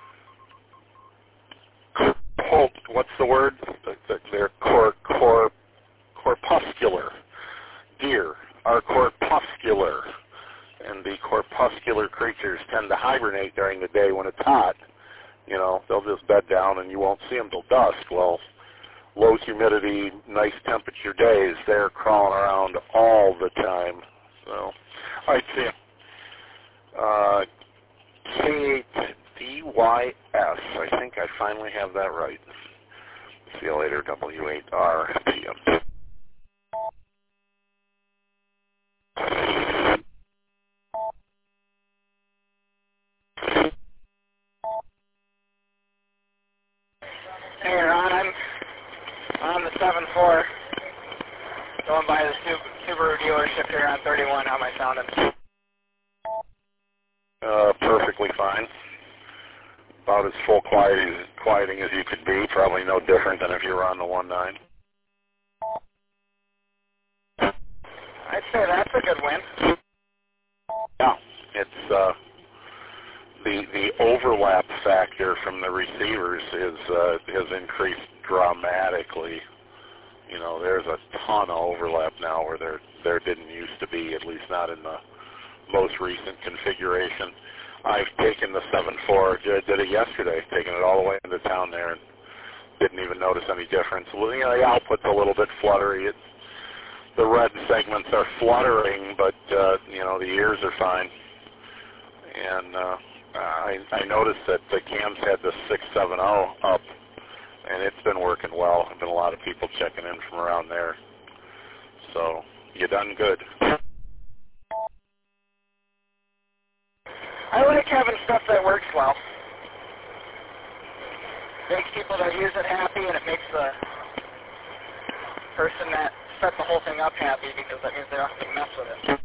oh, what's the word? The, the, they're cor, cor, corpuscular. Deer are corpuscular, and the corpuscular creatures tend to hibernate during the day when it's hot. You know, they'll just bed down and you won't see them till dusk. Well, low humidity, nice temperature days, they're crawling around all the time. So, all right, see ya. Uh, K eight D Y S, I think I finally have that right. See you later, W eight R P M. Hey, Ron, I'm on the seven four, going by the Subaru dealership here on thirty-one. How am I sounding? Uh, perfectly fine. About as full quieting, quieting as you could be. Probably no different than if you were on the one nine. I'd say that's a good win. Yeah, it's uh, the the overlap factor from the receivers is uh, has increased dramatically. You know, there's a ton of overlap now where there there didn't used to be, at least not in the most recent configuration. I've taken the seven four, did it yesterday, taken it all the way into town there and didn't even notice any difference. Well, you know, the output's a little bit fluttery. It's, the red segments are fluttering, but, uh, you know, the ears are fine. And uh, I, I noticed that the cams had the six seven zero up, and it's been working well. There's been a lot of people checking in from around there. So you done good. I like having stuff that works well. Makes people that use it happy, and it makes the person that set the whole thing up happy, because that means they don't have to mess with it.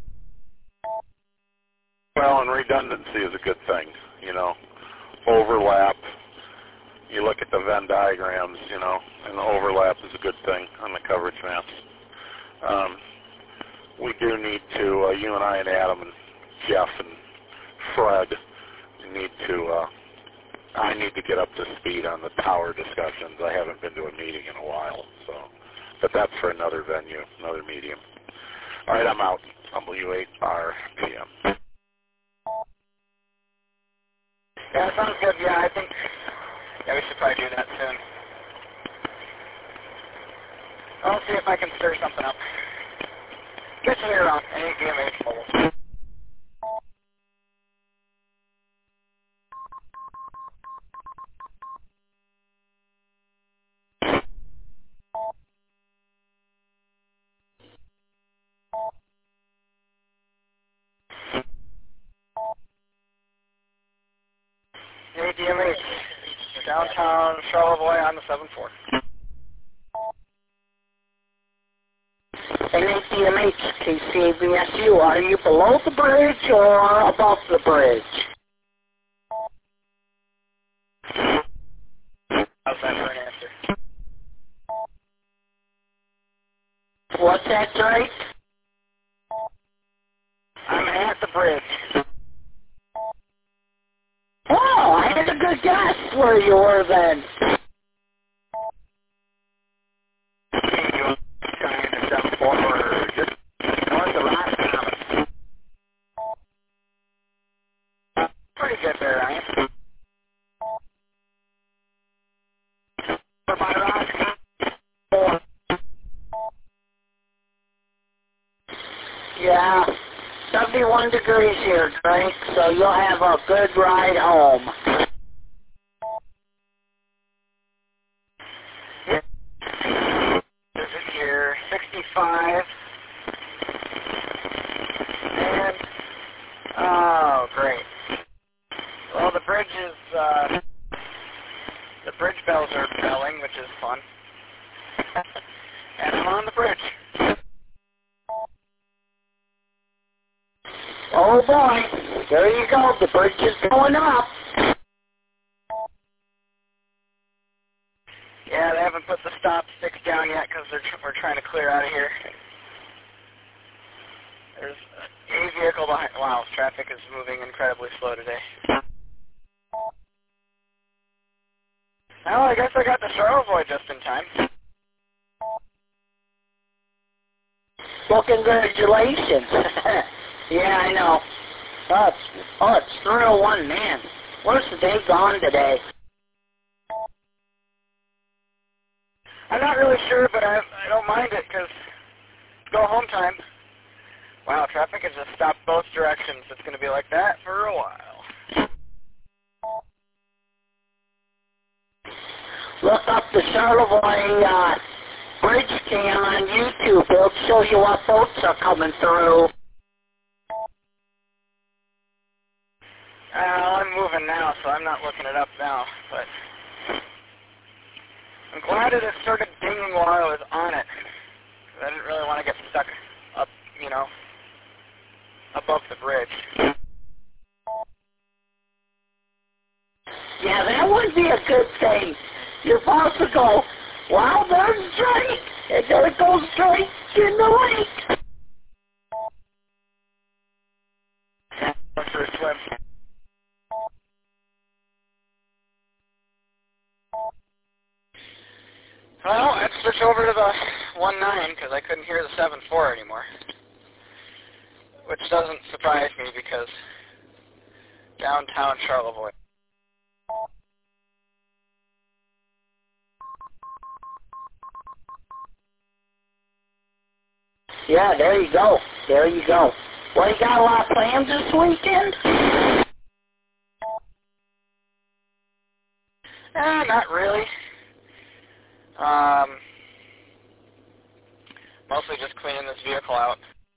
Well, and redundancy is a good thing, you know. Overlap. You look at the Venn diagrams, you know, and the overlap is a good thing on the coverage maps. Um, we do need to, uh, you and I and Adam and Jeff and Fred need to, uh, I need to get up to speed on the tower discussions. I haven't been to a meeting in a while, so, but that's for another venue, another medium. All right, I'm out. W eight R P M. Yeah, sounds good. Yeah, I think, yeah, we should probably do that soon. I'll see if I can stir something up. Get you here on A D M H Mobile. A D M H, downtown Charlevoix on the seven four. And A D M H, K C A B S U, are you below the bridge or above the bridge? How's that for an answer? What's that, Drake? I'm at the bridge. Oh, I had a good guess where you were then. thirty-one degrees here, Drake, so you'll have a good ride home. Yep. This is here, sixty-five. And, oh, great. Well, the bridge is, uh, the bridge bells are belling, which is fun. And I'm on the bridge. Oh boy, there you go, the bridge is going up. Yeah, they haven't put the stop sticks down yet because they're tr we're trying to clear out of here. There's a vehicle behind. Wow, traffic is moving incredibly slow today. Well, I guess I got the Charlevoix just in time. Well, congratulations. Yeah, I know. Oh, it's, oh, it's three oh one, man. Where's the day gone today? I'm not really sure, but I, I don't mind it because it's go home time. Wow, traffic has just stopped both directions. It's going to be like that for a while. Look up the Charlevoix uh, bridge cam on YouTube. It'll show you what boats are coming through. Uh, I'm moving now, so I'm not looking it up now, but I'm glad that it started dinging while I was on it. I didn't really want to get stuck up, you know, above the bridge. Yeah, that would be a good thing. Your boss would go, wow, there's Drake. And there it goes Drake in the lake. Going for a swim. Well, I'd switch over to the one nine because I couldn't hear the seven four anymore. Which doesn't surprise me because downtown Charlevoix. Yeah, there you go. There you go. Well, you got a lot of plans this weekend? Eh, not really. Um, mostly just cleaning this vehicle out.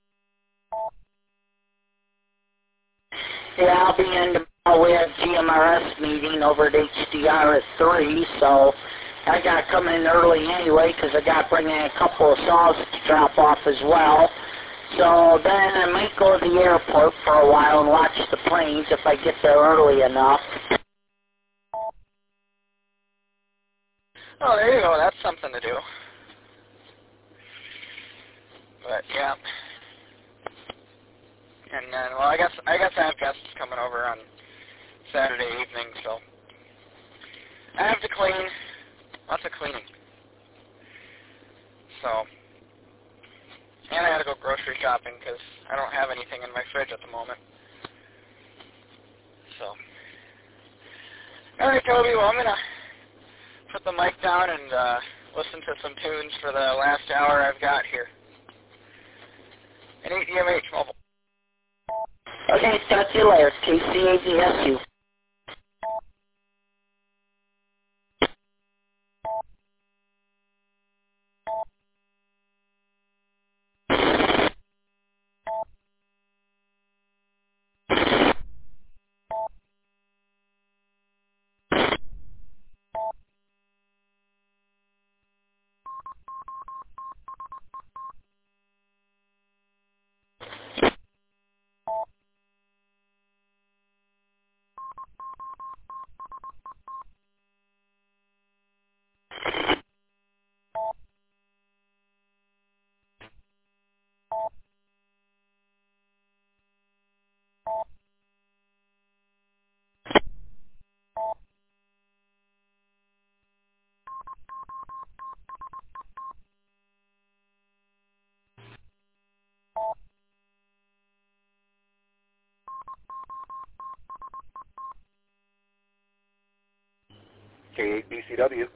Yeah, I'll be in tomorrow. We have G M R S meeting over at H D R at three, so I got to come in early anyway because I got to bring in a couple of saws to drop off as well. So then I might go to the airport for a while and watch the planes if I get there early enough. Oh, there you go. That's something to do. But yeah. And then, well, I guess I guess I have guests coming over on Saturday evening, so I have to clean. Lots of cleaning. So, and I got to go grocery shopping because I don't have anything in my fridge at the moment. So, all right, Toby. Well, I'm gonna put the mic down and uh, listen to some tunes for the last hour I've got here. And E D M H Mobile. Okay, talk to you later. K C A D S U. K eight B C W.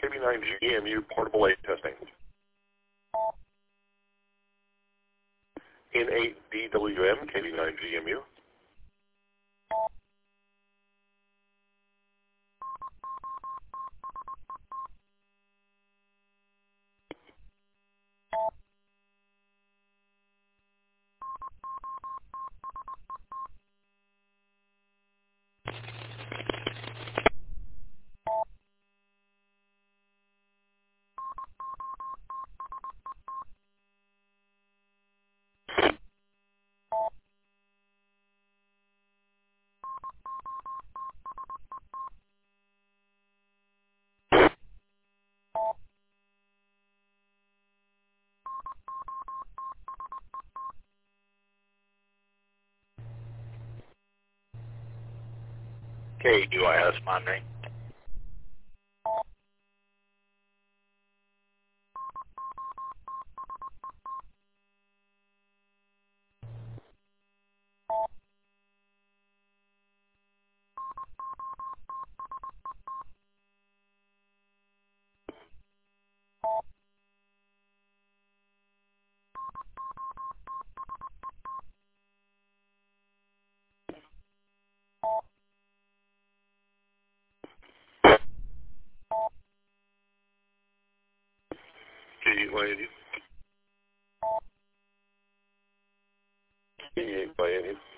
K V nine G M U portable eight testing. N eight D W M, K V nine G M U. K U I S monitoring. K eight by N U. K eight by N U.